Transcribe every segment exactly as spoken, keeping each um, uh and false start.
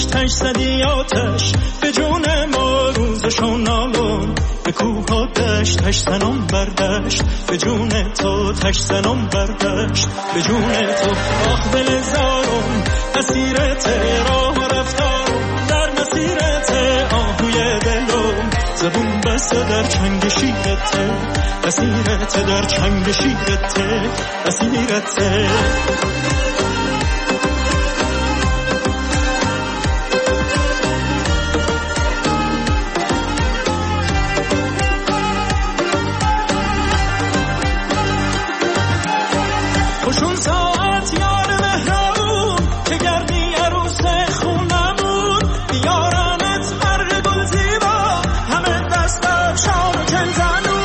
تش زدی آتش به جون ما روزشو نالون به کوه و دشت تش زنم بردشت به جون تو تش زنم بردشت به جون تو آخ دل زارم اسیرت راه و رفتارم در مسیرت آهوی دلم زبون بسته در چنگ شیرت اسیرت در چنگ شیرت اسیرت خوشون ساعت یار مهربون که گردی عروس خونمون بیارنت هر گل زیبا همه دست افشان و کنزنون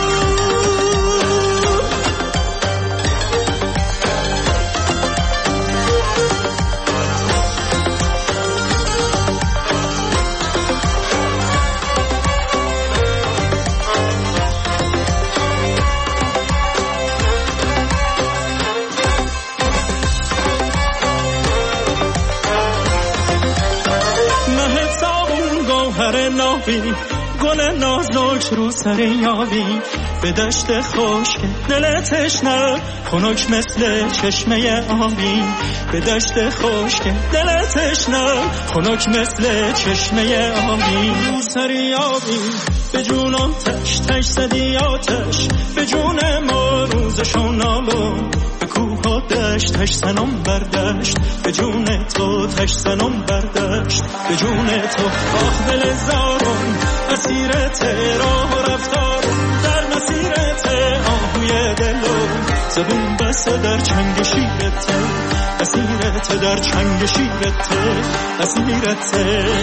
گل نازک رو سر یابی به دشت خشک دل تشنه خنک مثل چشمه آبی به دشت خشک دل تشنه خنک مثل چشمه آبی رو سر یابی به جون آتش تش زدی آتش به جون ما روزشو نالون به کوه و دشت تش زنم بردشت به جون تو تش زنم بردشت به جون تو آخ دل زارم اسیرت راه و رفتارم در مسیرت آهوی دلم زبون بسته در چنگ شیرت اسیرت در چنگ شیرت اسیرت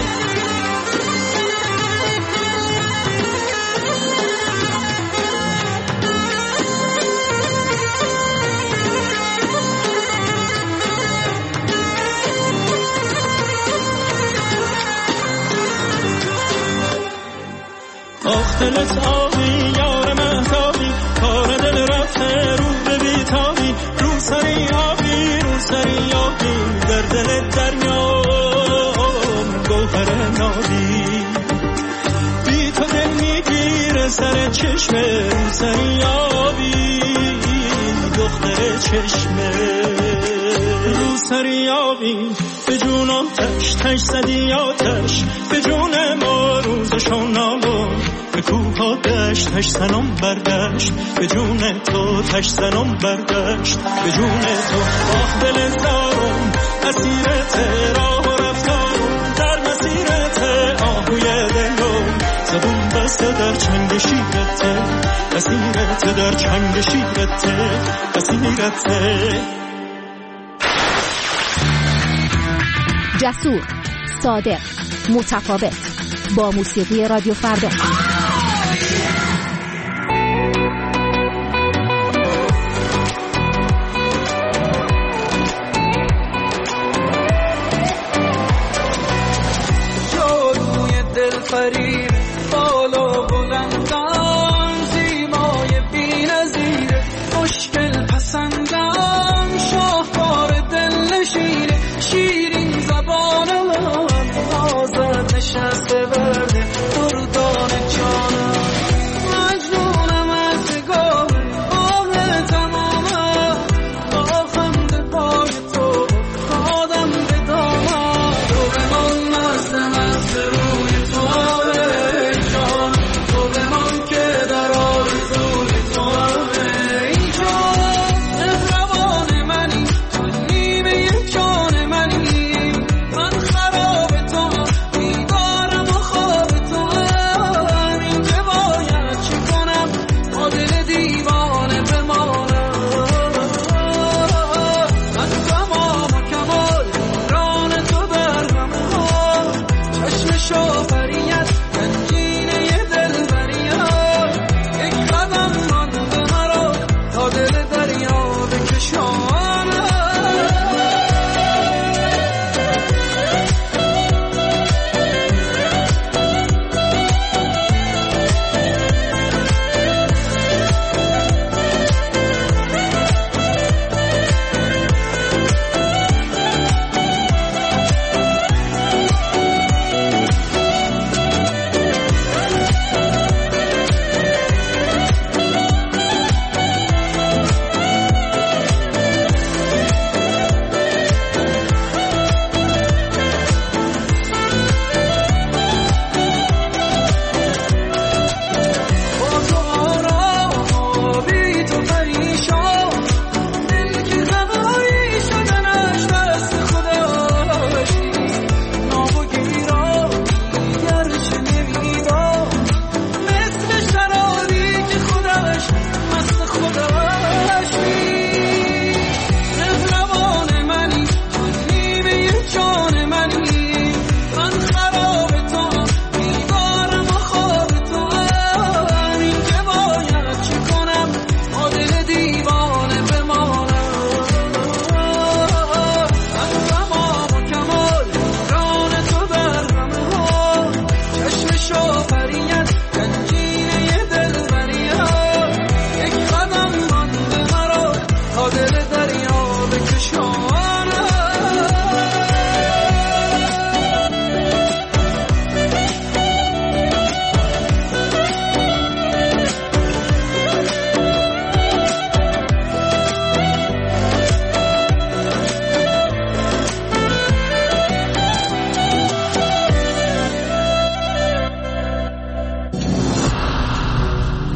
آخ دلت آبی یار مهتابی کار دل رفته رو به بیتابی رو سری آبی رو سری آبی در دل دریام گوهر نابی بی تو دل میگیره سر چشمه رو سری آبی دختر چشمه رو سری آبی به جون آتش تش زدی آتش به جون ما روزشو نالون به کوه و دشت تش زنم بردشت به جون تو تش زنم بردشت به جون تو آخ دل زارم اسیرت راه و رفتارم در مسیرت آهوی دلم زبون بسته در چنگ شیرت اسیرت در چنگ شیرت اسیرت جسور، صادق، متفاوت با موسیقی رادیو فردا. جادوی دلفریب بالا بلندم زیبای بی‌نظیر مشکل پسندم شاهکار دل نشینه شیرین زبان من آزاد نشسته برده دردان جانم مجنونم از نگاه آه تمامم با خنده پای تو آدم به دامم تو به من مست مست روی تو ای جان تو به من که در آرزوی تو ای جان مهربان منی تو نیمه جان منی من خراب تو بیدارم و خواب تو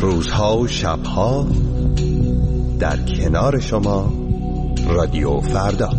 روزها و شبها در کنار شما رادیو فردا.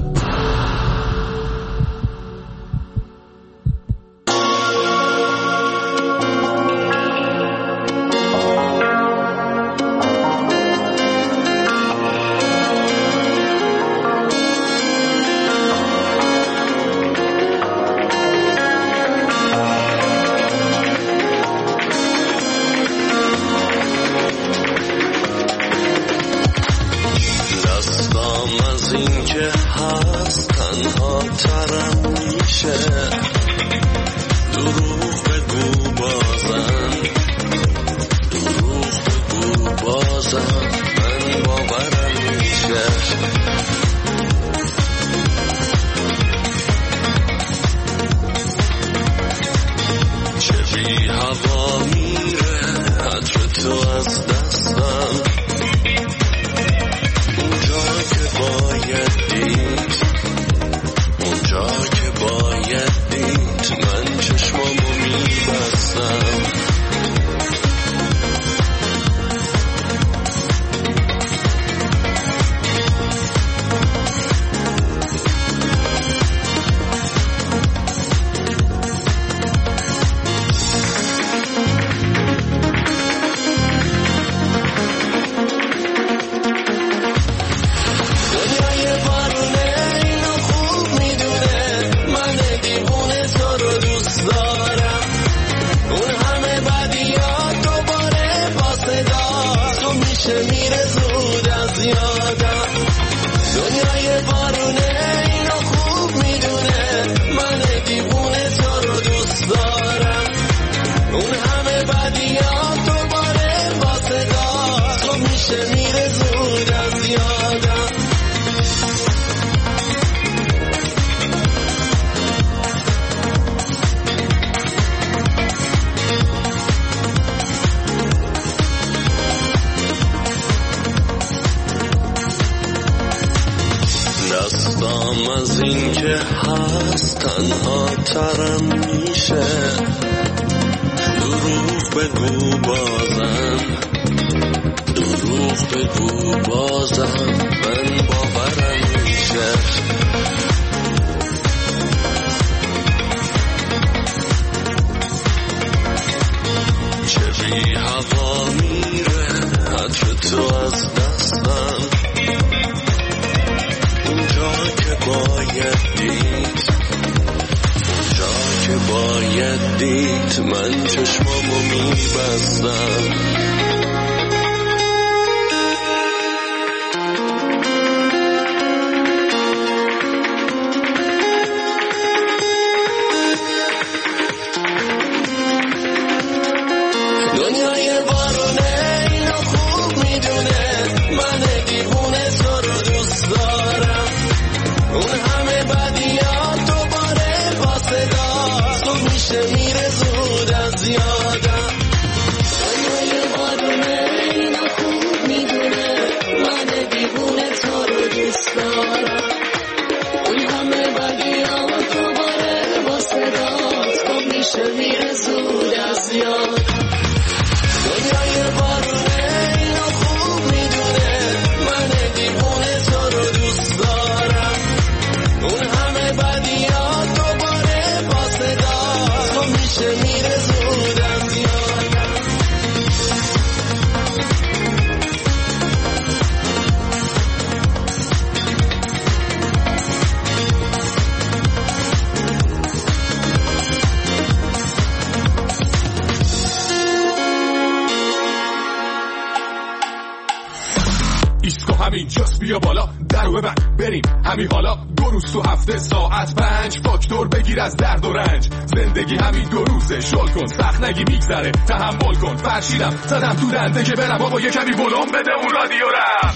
بیا بالا درو ببند بریم همین حالا، دو روز تو هفته ساعت پنج، فاکتور بگیر از درد و رنج، زندگی همین دو روزه، شل کن سخت نگی میگذره، تحمل کن فرشیدم زدم تو دنده که برم بابا یه کمی ولوم بده اون رادیو رم.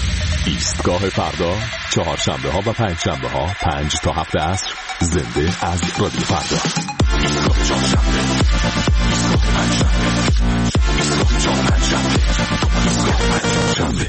ایستگاه فردا چهارشنبه ها و پنج شنبه ها پنج تا هفت عصر زنده از رادیو فردا. ایستگاه چهارشنبه، ایستگاه پنجشنبه، ایستگاه چهارشنبه، ایستگاه پنجشنبه.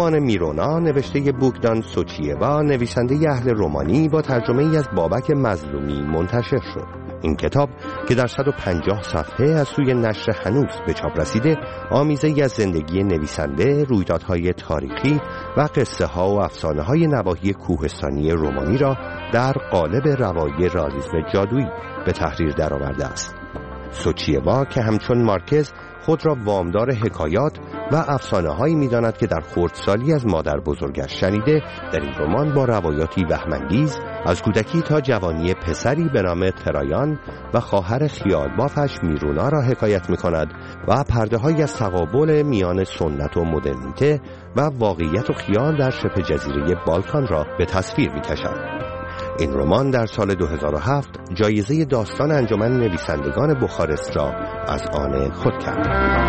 رمان میرونا نوشته بوگدان سوچیوا، نویسنده اهل رومانی، با ترجمه ای از بابک مظلومی منتشر شد. این کتاب که در صد و پنجاه صفحه از سوی نشر هنوز به چاپ رسیده، آمیزه ای از زندگی نویسنده، رویدادهای تاریخی و قصه ها و افسانه های نواحی کوهستانی رومانی را در قالب روایی رئالیسم جادویی به تحریر درآورده است. سوچیوا که همچون مارکز خود را وامدار حکایات و افسانه‌هایی می‌داند که در خردسالی از مادر بزرگش شنیده، در این رمان با روایاتی وهم‌انگیز از کودکی تا جوانی پسری به نام ترایان و خواهر خیالبافش میرونا را حکایت می‌کند و پرده‌هایی از تقابل میان سنت و مدرنیته و واقعیت و خیال در شبه جزیره بالکان را به تصویر می‌کشد. این رمان در سال دو هزار و هفت جایزه داستان انجمن نویسندگان بخارست را از آن خود کرد.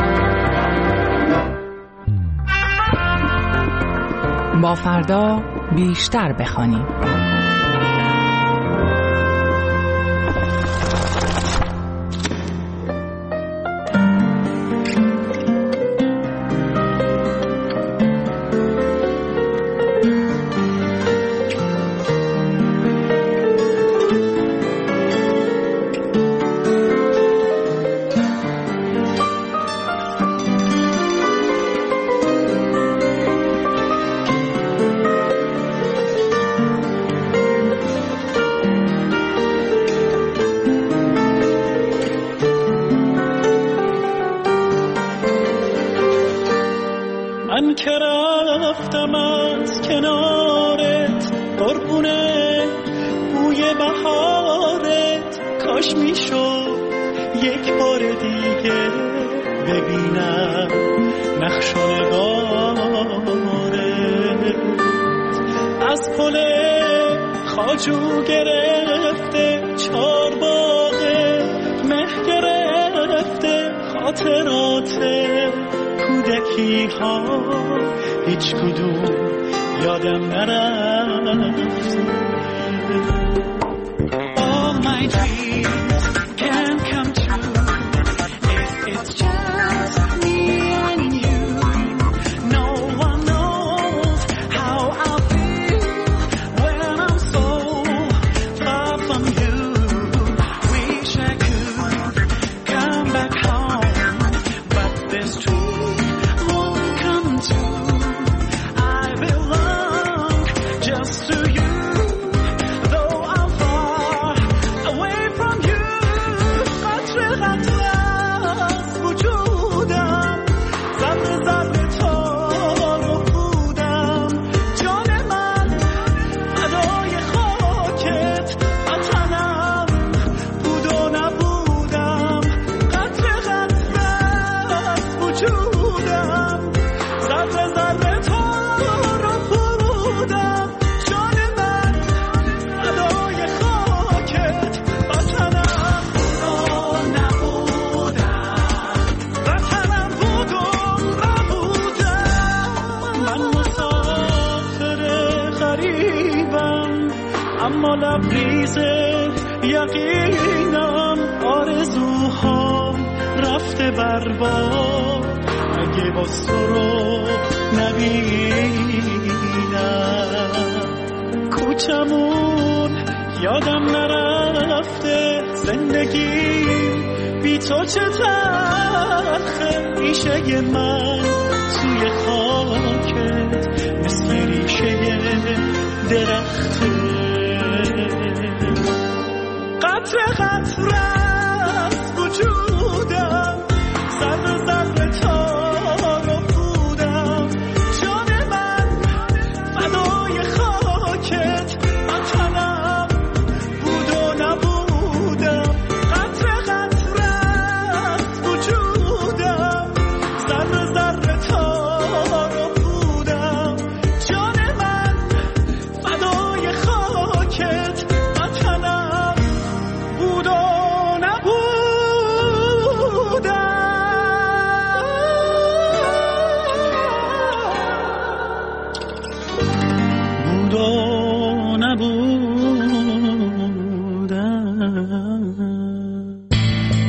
با فردا بیشتر بخوانیم. من که رفتم از کنارت قربونه بوی بهارت، کاش میشد یک بار دیگه ببینم نقش و نگارت. از پل خواجو گرفته چار باغه مه گرفته خاطرات کودکی ها هیچ کدوم یادم نرفته. All my dreams can come true if it's just me and you. No one knows how I feel when I'm so far from you. Wish I could come back home, but this dream won't come true. I belong just to you. اما لبریز یقینم آرزوها رفته برباد. اگه باز تو رو نبینم کوچمون یادم نرفته. زندگی بی تو چه تلخه، ریشه من توی خاکت مثل ریشه درخته. قطره قطره از وجودم ذره ذره تار و پودم. جان من فدای خاکت وطنم بود و نبودم. قطره قطره از وجودم ذره ذره تار و پودم. جان من فدای خاکت وطنم بود و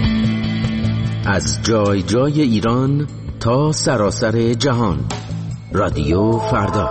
از جای جای ایران تا سراسر جهان رادیو فردا.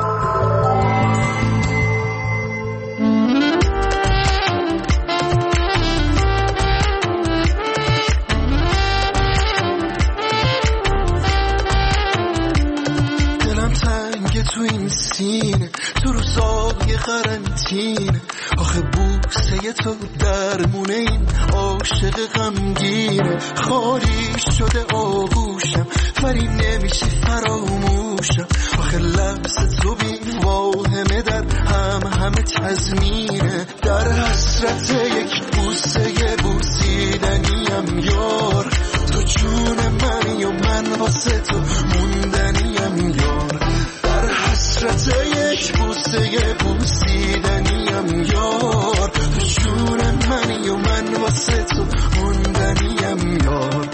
دلم تنگ تو این سینه، تو روزای قرنطینه، آخه بوسه تو درمونه این عاشق غمگینه. خالی شده آغوشم ولی نمیشه فراموشم، آخه لمس تو بی واهمه در هم همه تضمینه. در حسرت یک بوسه بوسیدنیم یار، تو جون منی و من واسه تو موندنیم یار. در حسرت یک بوسه بوسیدنیم یار، تو جون منی و من واسه تو موندنیم یار.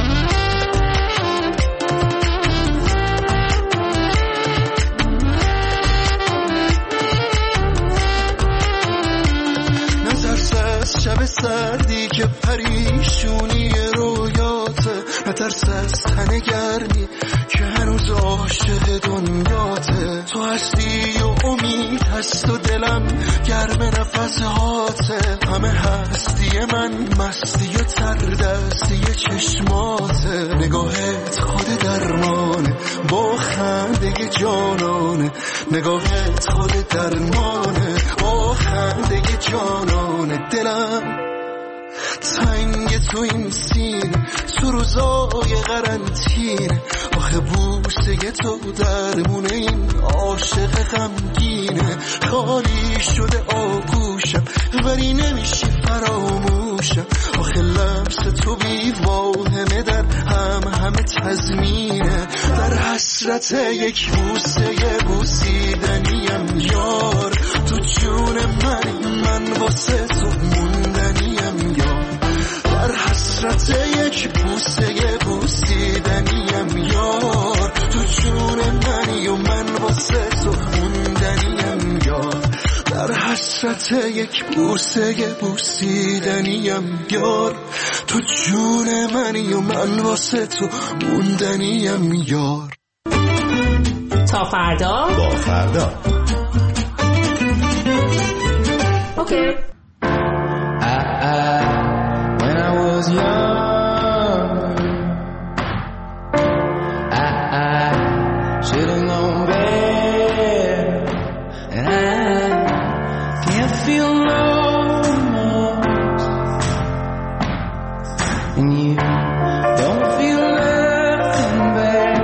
شب سردی که پریشونی رویاته، نترس از تن گرمی که هنوز عاشق دنیاته. تو هستی و امید هست و دلم گرم نفس هاته، همه هستی من مستی و تردستی چشماته. نگاهت خود درمانه با خنده جانانه، نگاهت خود درمانه با خنده جانانه. دلم تنگ تو این سینه، تو روزای قرنطینه، آخه بوسه تو درمونه این عاشق غمگینه. خالی شده آغوشم ولی نمیشه فراموشم، آخه لمس تو بی واهمه در هم همه تضمینه. در حسرت یک بوسه بوسیدنیم یار، تو جون من من واسه تو موندنیم یار. در حسرت یک بوسه بوسیدنیم یار، تو جون منی و من واسه تو موندنیم یار. در حسرت یک بوسه بوسیدنیم یار، تو جون منی و من واسه تو موندنیم یار. تا فردا با فردا. اوکی. I, I, when I was young, I, I should have known better, and I can't feel no more, and you don't feel nothing back.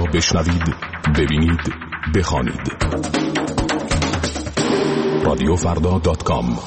بشنوید، ببینید، بخوانید. رادیو فردا دات کام.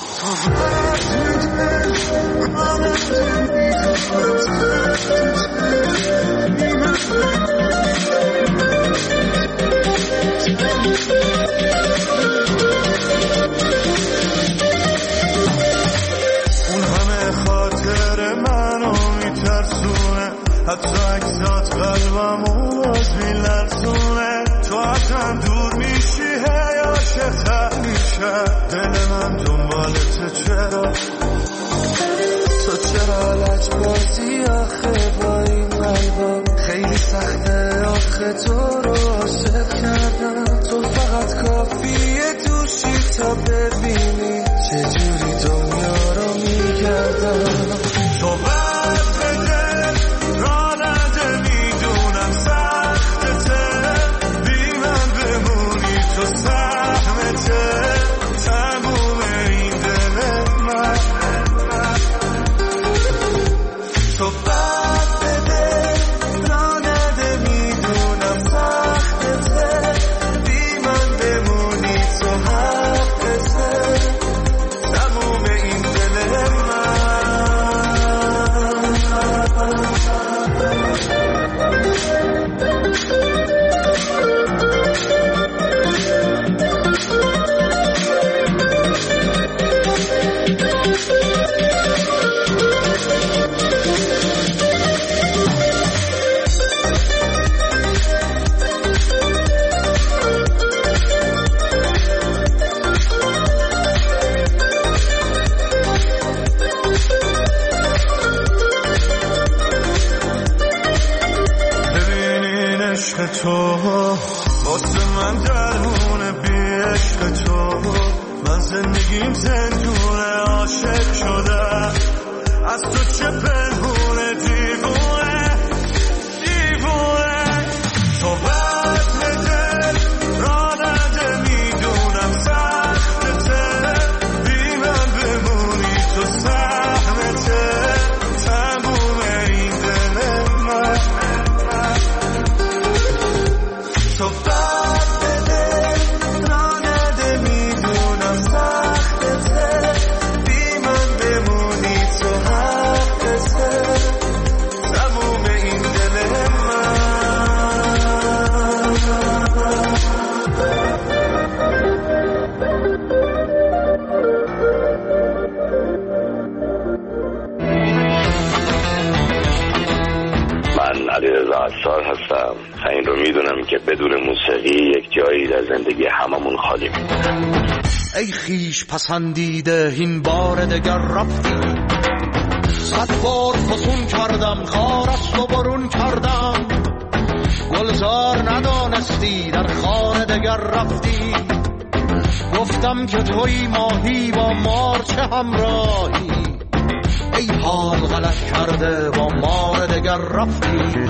اون همه خاطر منو میترسونه، حتی اکسات قلبمو باز میلرزونه. تو ازم دور میشی هی عاشق‌تر میشه دل من دنبالت. چرا تو چرا لجبازی آخه با این قلبم؟ خیلی سخته آخه تو رو عاشق کردم. تو فقط کافیه توشی تا ببینی چجوری دنیا رو میگردم. تو بد بده را نده میدونم سختته، بی من بمونی تو سهمته تموم این دل من. تو بد بده را نده میدونم سختته، بی من بمونی تو حقته تموم این دل من. تو واسه من درمونه بی عشق تو. من زندگیم زندونه عاشق شده، از تو چه پنهونه دیوونه دیوونه. تو بد بده را نده میدونم سختته، بی من بمونی تو سهمته تموم این دل من. تو بد بده را نده میدونم سختته، بی من بمونی تو حقته تموم این دل من. من علیرضا عطار هستم. این رو میدونم که بدون موسیقی یک جایی در زندگی هممون خالی میمونه. ای خیش پسندیده این بار دگر رفتی، صد بار فسون کردم خار از تو برون کردم. گلزار ندانستی در خانه دگر رفتی، گفتم که توی ماهی با مار چه همراهی. ای حال غلط کرده با مار دگر رفتی.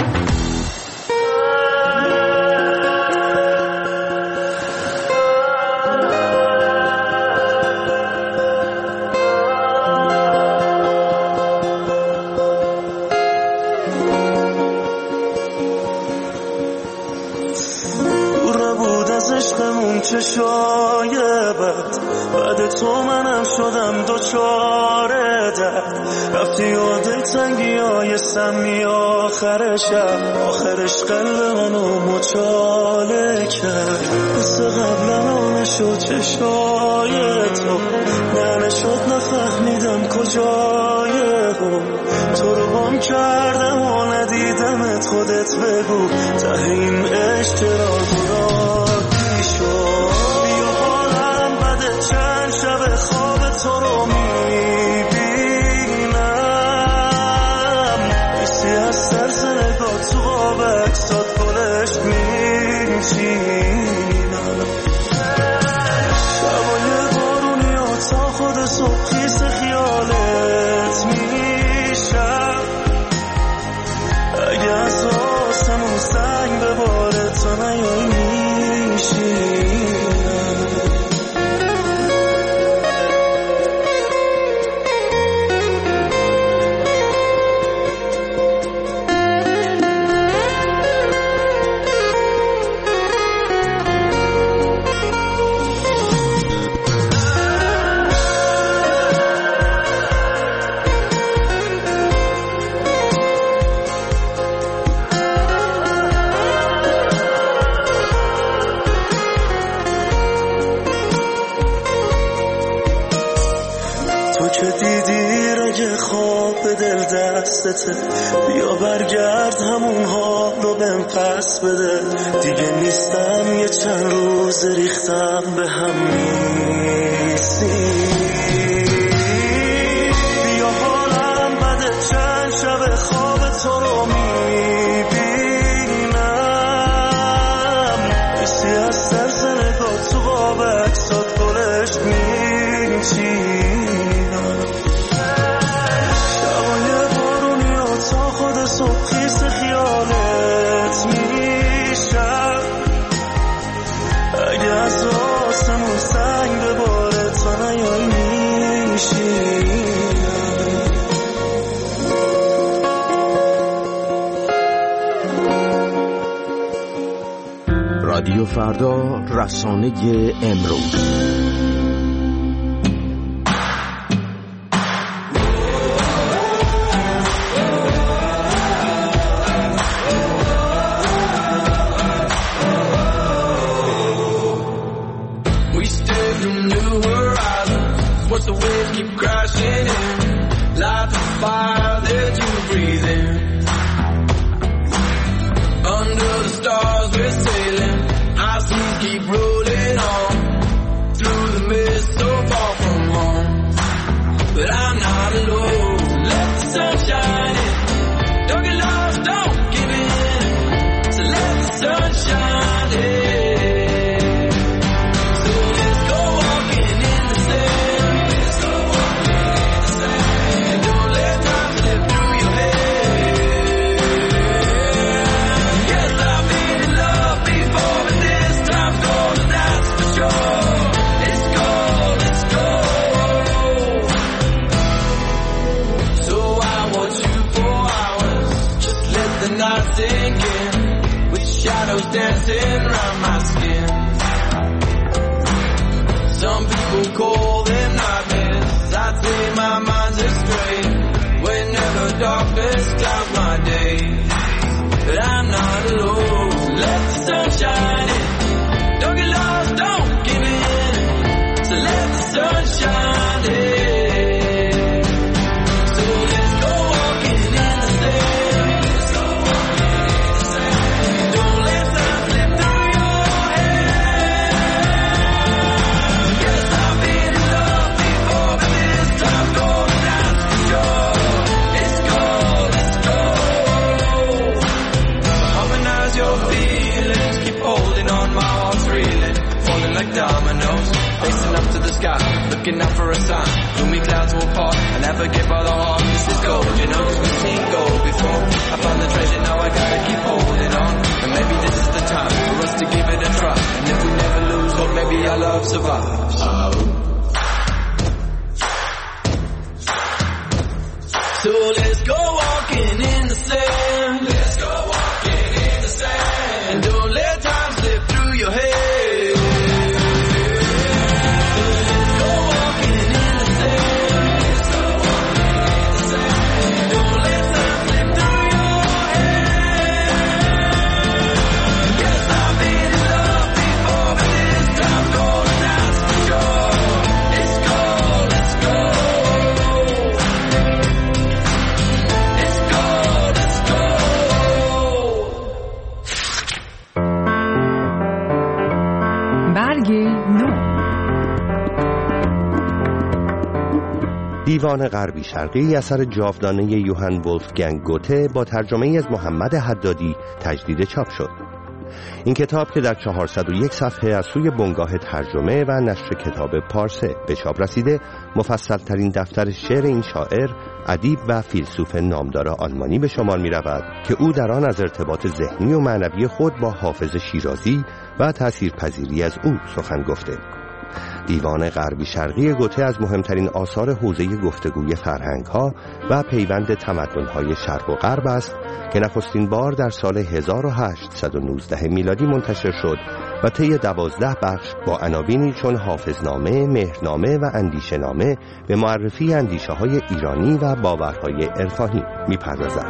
چه شایبت بعد تو منم شدم دوچاره درد. رفتی و دلتنگی های سمی آخر شب، آخرش قلب منو مچاله کرد. مثل قبلا نشد چشای تو، نه نشد نفهمیدم کجای هم. تو رو گم کردم و ندیدمت، خودت بگو ته این عشق چرا دورادی شد. بیا حالم بده چند شب خواب تو رو میبینم، بیسی از ترس نگاه تو قاب اکسات گلش میچینم. شبای بارونی و تا خود صبح خیس خیالت میشم. اگه از آسمون سنگ بباره تا نیایی دل دستته، بیا برگرد همون حال رو بهم پس بده. دیگه نیستم یه چند روز ریختم به هم نیستی. بیا حالم بده چند شب خواب تو رو میبینم، کسی از سرز نگاه تو قاب اکسات گلش میچینم. شبای بارونی و تا خود صبح خیس خیالت میشم. اگه از آسمون سنگ بباره تا نیای میشینم. رادیو فردا، رسانه امروز. The waves keep crashing in, light the fire that you breathe in. Under the stars we're sailing, our seas keep rolling on, through the mist so far from home. But I'm not alone, let the sun shine in. Don't get lost, don't give in, so let the sun shine in. Dancing around my skin. Some people call them nightmares, I'd say my mind's astray whenever darkness clouds my day. But I'm not alone, let the sun shine in. Don't get lost, don't give in, so let the sun shine in. So let's go walking in the sand. Let's go walking in the sand. Don't let like dominoes, facing up to the sky, looking out for a sign. Gloomy clouds will part, I never give all the heart. This is gold, you know, cause we've seen gold before. I found the treasure, now I gotta keep holding on. And maybe this is the time for us to give it a try. And if we never lose hope, maybe our love survives. Oh. So let's go walking in the sand. Let's go walking in the sand. And don't let time slip through your head. دیوان غربی شرقی اثر جاودانه یوهان ولفگنگ گوته با ترجمه از محمد حدادی تجدید چاپ شد. این کتاب که در چهارصد و یک صفحه از سوی بنگاه ترجمه و نشر کتاب پارسه به چاپ رسیده، مفصل ترین دفتر شعر این شاعر، ادیب و فیلسوف نامدار آلمانی به شمار می رود که او در آن از ارتباط ذهنی و معنوی خود با حافظ شیرازی و تأثیرپذیری از او سخن گفته. دیوان غربی شرقی گوته از مهمترین آثار حوزه گفتگوی فرهنگ‌ها و پیوند تمدن‌های شرق و غرب است که نخستین بار در سال هزار و هشتصد و نوزده میلادی منتشر شد و طی دوازده بخش با عناوینی چون حافظنامه، مهرنامه و اندیشه‌نامه به معرفی اندیشه‌های ایرانی و باورهای عرفانی می‌پردازد.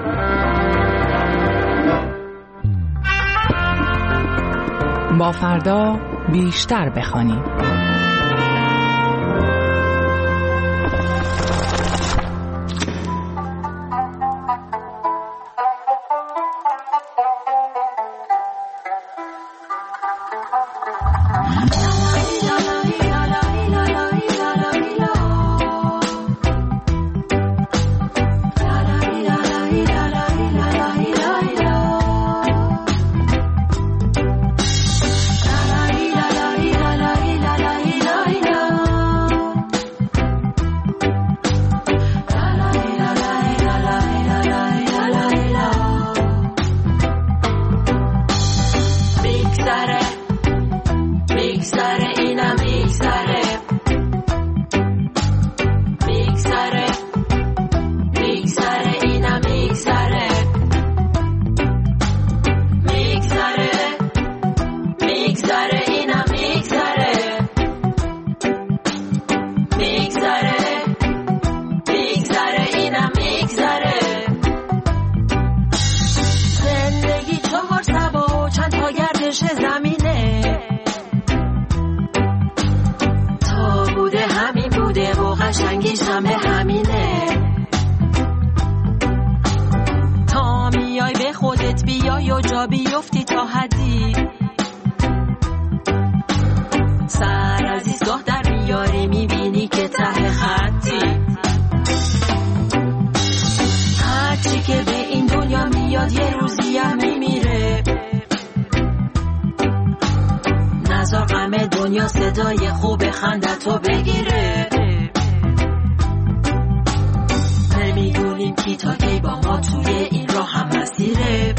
با فردا بیشتر بخوانیم. میگذره اینم میگذره میگذره میگذره اینم میگذره میگذره میگذره اینم میگذره میگذره میگذره اینم میگذره زندگی چهار سبا و چند تا گردش زمینه تا بوده همین بوده و قشنگیش همه همینه تا میای به خودت بیای و جا بیفتی تا حدی سر از ایستگاه در میاری میبینی که ته خطی هرچی که به این دنیا میاد یه روزی هم میمیره نذار غم دنیا صدای خوب خندتو بگیره نمیدونیم کی تا کی با ما توی این راه هم مسیره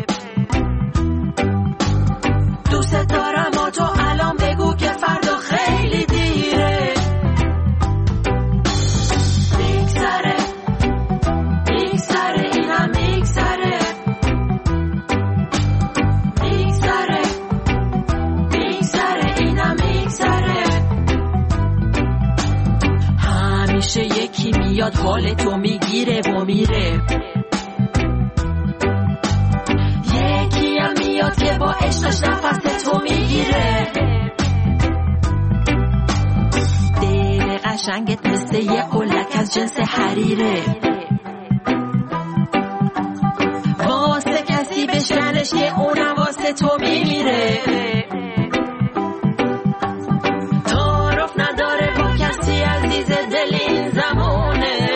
دوست دارم ما تو الان بگو که فردا خیلی دیره میگذره میگذره اینم میگذره میگذره میگذره اینم میگذره همیشه یکی میاد حال تو میگیره و میره یکی هم میاد که با عشقش نفس تو میگیره دل قشنگت مثل یه قلک از جنس حریره واسه کسی بشنش یه اونم واسه تو میمیره تعارف نداره با کسی عزیز دل این زمانه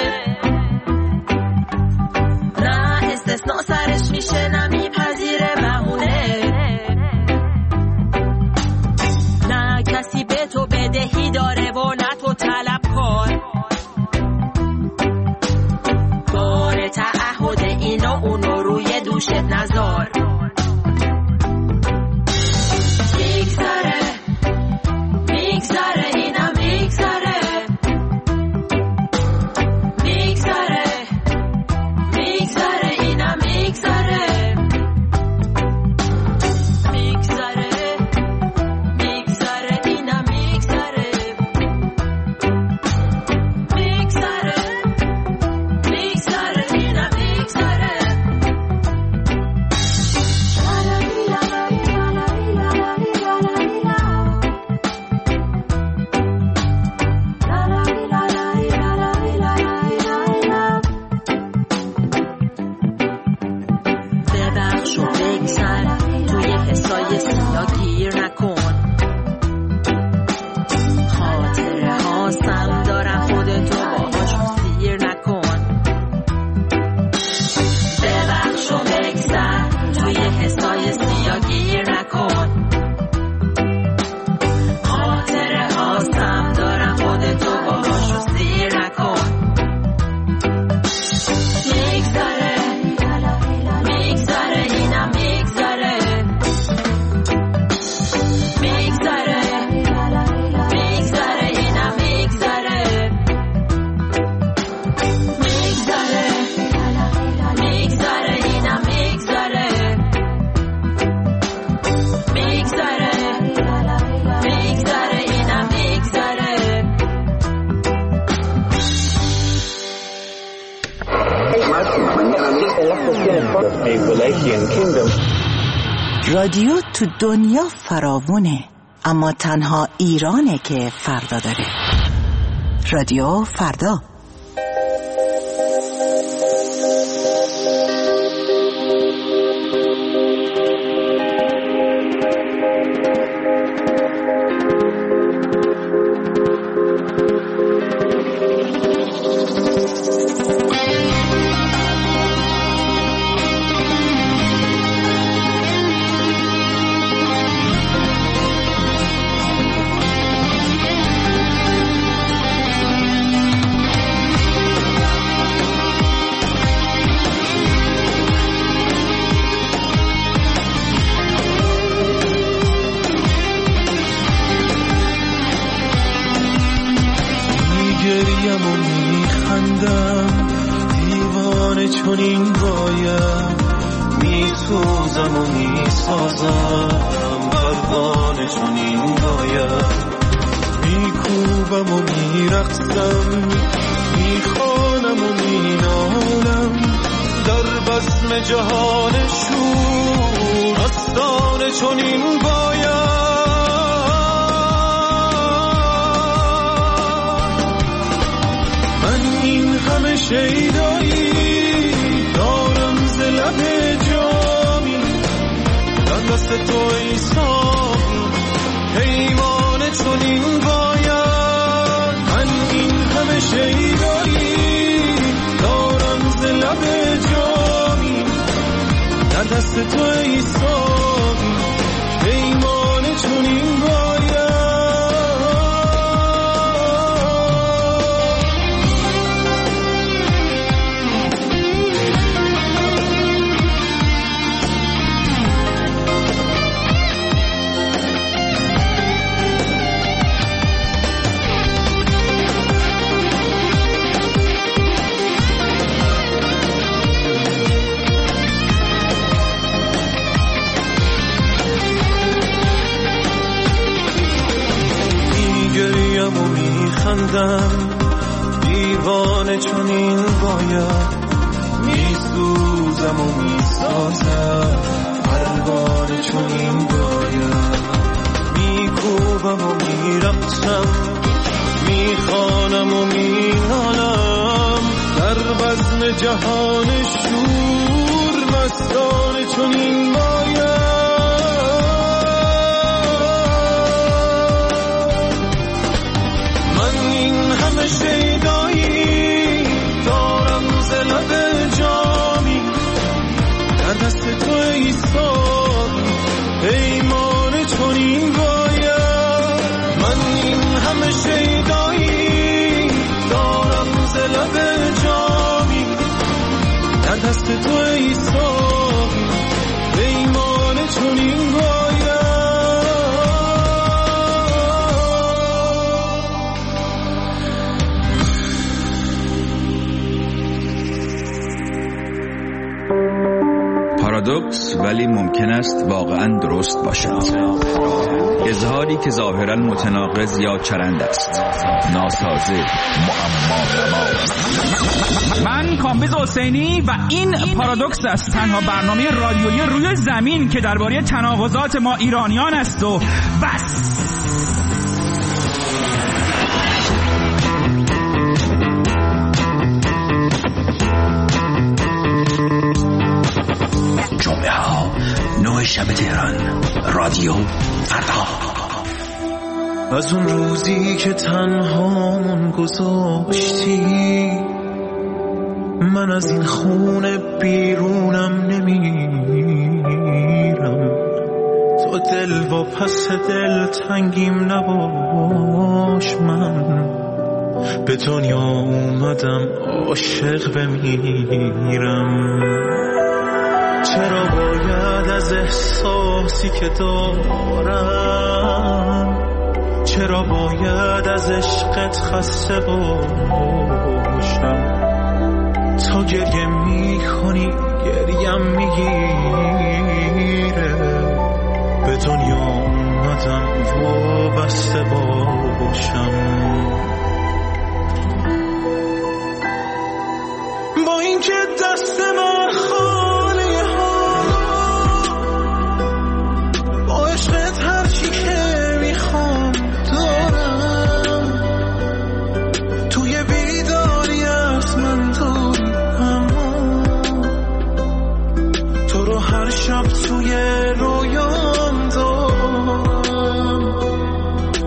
نه استثناء سرش میشه نمیپذیره بهونه نه کسی به تو بدهی داره و نه تو طلب کار بار تعهد اینا اونو روی دوشت نذار میگذره میگذره اینم میگذره میگذره میگذره اینم میگذره میگذره میگذره اینم میگذره میگذره میگذره اینم میگذره ببخش و بگذر توی حسای سیا گیر نکن خاطره هاستم دارم خودتو باهاشون سیر نکن ببخش و بگذر توی حسای سیا گیر نکن خاطره هاستم دارم خودتو باهاشون سیر نکن میگذره میگذره اینم میگذره میگذره میگذره اینم میگذره میگذره میگذره اینم میگذره میگذره میگذره اینم میگذره رادیو تو دنیا فراوونه اما تنها ایرانه که فردا داره. رادیو فردا. میخندم دیوانه چنین باید میسوزم و میسازم پروانه چنین باید میکوبم و میرقصم میخوانم و مینالم در بزم جهان شور آستانه چنین باید من این همه شیدایی دارم ز لب جامی در دست تو ای ساقی پیمانه چنین باید من این همه شیدایی دارم ز لب جامی در دست تو ای ساقی پیمانه چنین باید خندم دیوانه چنین باید میسوزم و میسازم پروانه چنین باید میکوبم و میرقصم میخوانم و مینالم در بزم جهان شور مستانه چنین باید شیدایی دارم ز لب جامی در دست تو ای ساقی پیمانه چنین باید من این همه شیدایی دارم ز لب جامی در دست تو ای ساقی پیمانه چنین باید پارادوکس ولی ممکن است واقعا درست باشد. اظهاری که ظاهرا متناقض یا چرند است، ناسازه، معما من کامبیز حسینی و این پارادوکس است، تنها برنامه رادیویی روی زمین که درباره تناقضات ما ایرانیان است و بس. جمعه ها نوع شب تهران، رادیو فردا. از اون روزی که تنهامون گذاشتی من از این خونه بیرونم نمیرم، تو دل و پس دل تنگیم نباش، من به دنیا اومدم عاشق بمیرم. چرا باید از احساسی که دارم، چرا باید از عشقت خسته باشم؟ تا گریه میکنی گریم میگیره، به دنیا اومدم وابسته باشم. با اینکه دست من خالی ها، با عشقت هرچی که میخوام دارم، توی بیداری از من داری، اما تو رو هر شب توی رویام دارم.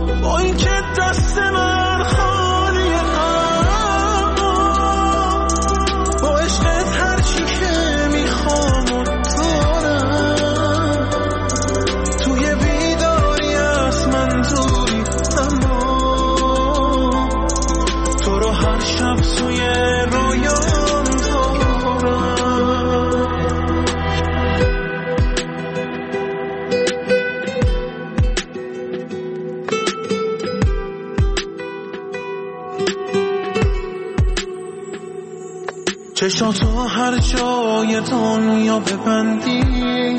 چشاتو هر جای دنیا ببندی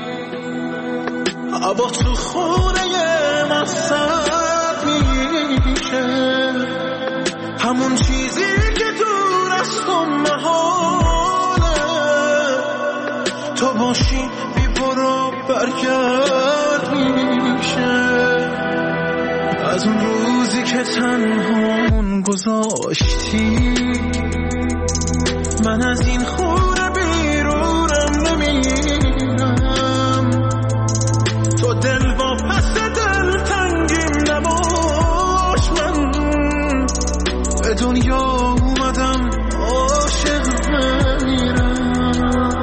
هوا تو خونه من سرد میشه همون چیزی که دور از تو محاله تو باشی بی برو برگرد میشه از اون روزی که تنهامون گذاشتی من از این خونه بیرونم نمیرم تو دل با پس دل تنگیم نباش من به دنیا اومدم عاشق نمیرم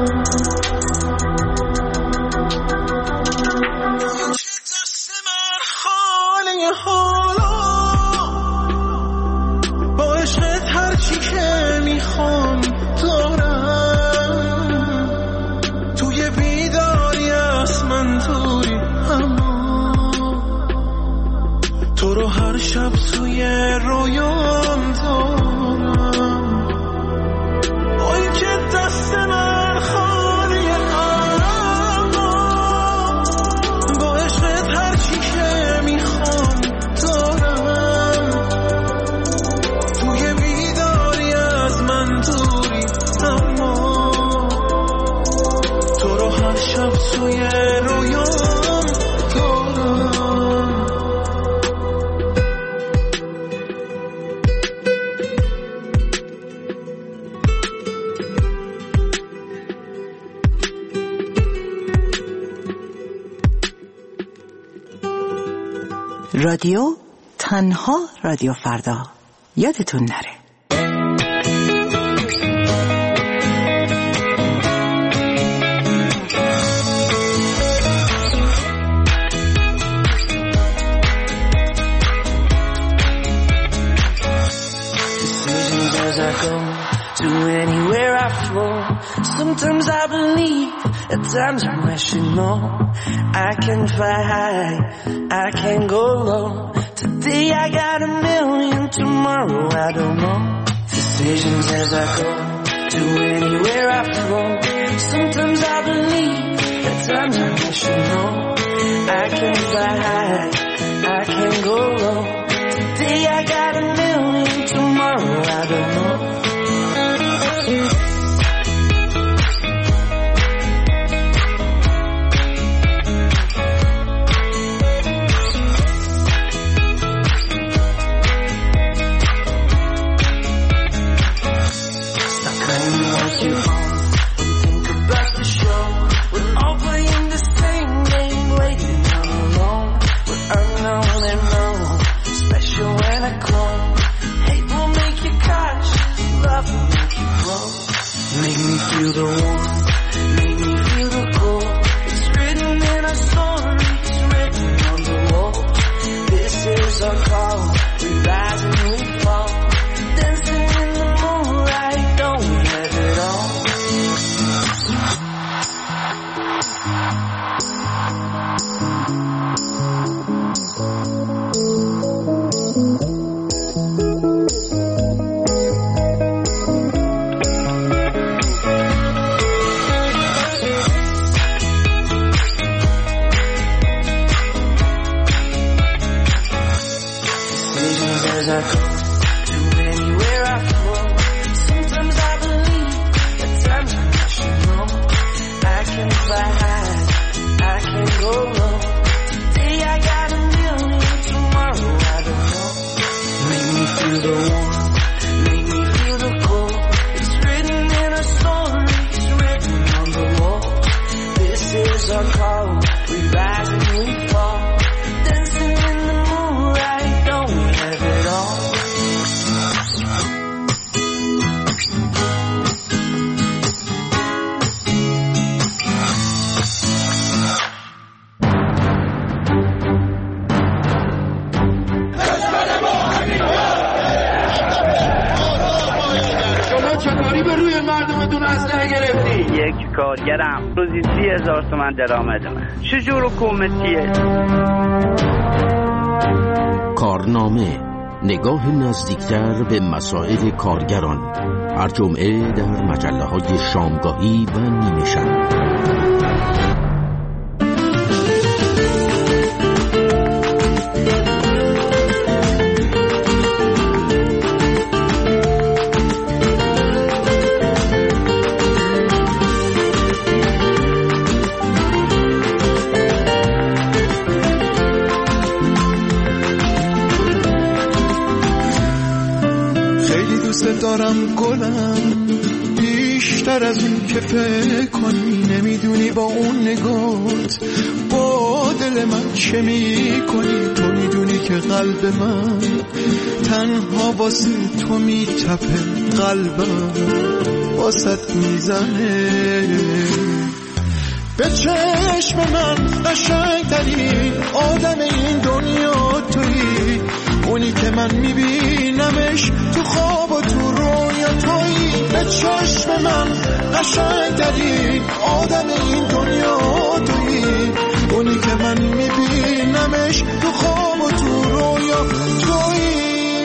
چه دست من خالی حالا با عشقت هرچی که میخوام دارم توی بیداری از من دوری اما تو رو هر شب توی رویام دارم با این که دست من خالی اما با عشقت هرچی که میخوام دارم توی بیداری از من دوری اما تو رو هر شب توی رویام دارم رادیو تنها رادیو فردا یادتون نره. To anywhere I flow, sometimes I believe, at times I question, no, I can fly high, I can go low, today I got a million, tomorrow I don't know, decisions as I go, to anywhere I flow, sometimes I believe, at times I question, no, I can fly high, I can go low, today I got a million, tomorrow I don't know. Feel the warmth, make me feel the cold. It's written in our stories, it's written on the wall. This is our call, we rise and we fall. Dancing in the moonlight, don't we have it all? I go to anywhere I flow. Sometimes I believe, at times I wish you know. I can fly high, I can go low. Today I got a million, tomorrow I don't know. Make me feel the warmth, make me feel the cold. It's written in our stories, it's written on the wall. This is our call, we rise and we fall. Dancing in the moonlight, don't we have it all? چطوری به روی مردمتون اسلحه گرفتی؟ یک کارگرم روزی سی هزار تومن درآمدمه. چجور حکومتیه؟ کارنامه نگاه نزدیکتر به مسائل کارگران، هر جمعه در مجله های شامگاهی و نیمه شب. دارم گلم بیشتر از اون که فکر کنی، نمیدونی با اون نگات با دل من چه میکنی. تو میدونی که قلب من تنها واسه تو میتپه، قلبم واسط میزنه. به چشم من قشنگترین آدم این دنیا تویی، اونی که من میبینمش تو خواب و تو رویا تویی. به چشم من قشنگترین آدم این دنیا تویی، اونی که من میبینمش تو خواب و تو رویا تویی.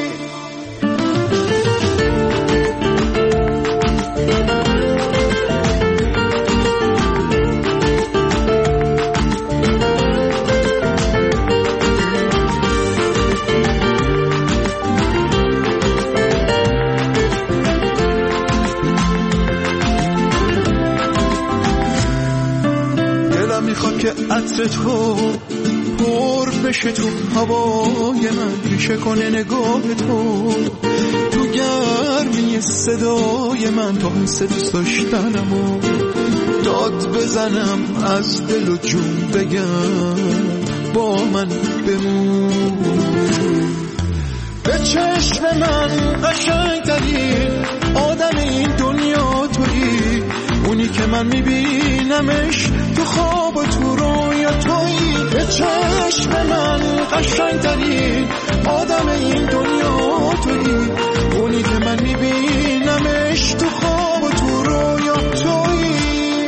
که عطر تو پر بشه تو هوای من، ریشه کنه نگاه تو تو گرمی صدای من، تا حس دوست داشتنمو داد بزنم از دل و جون بگم با من بمون. به چشم من قشنگترین آدم این دنیا تویی، اونی که من میبینمش تو خواب و تو رویا تویی. به چشم من قشنگترین آدم این دنیا تویی، اونی که من میبینمش تو خواب و تو رویا تویی.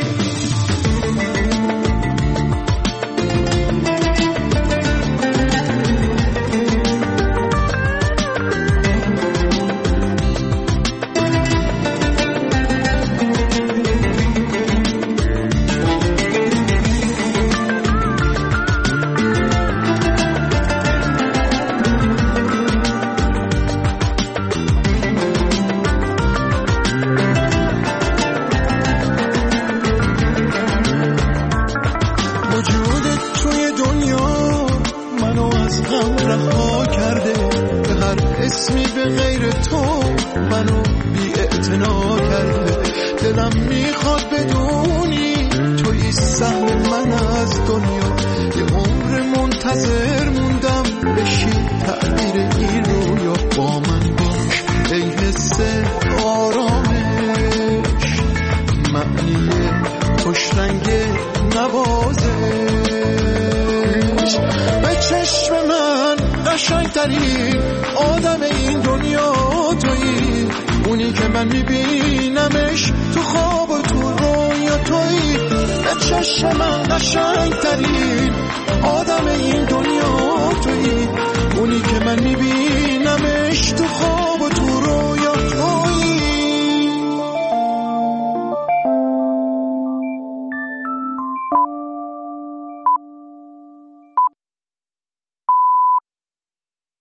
قشنگترین آدم این دنیا تویی، اونی که من میبینمش تو خواب و تو رویا تویی. به چشم من قشنگترین آدم این دنیا تویی، اونی که من میبینمش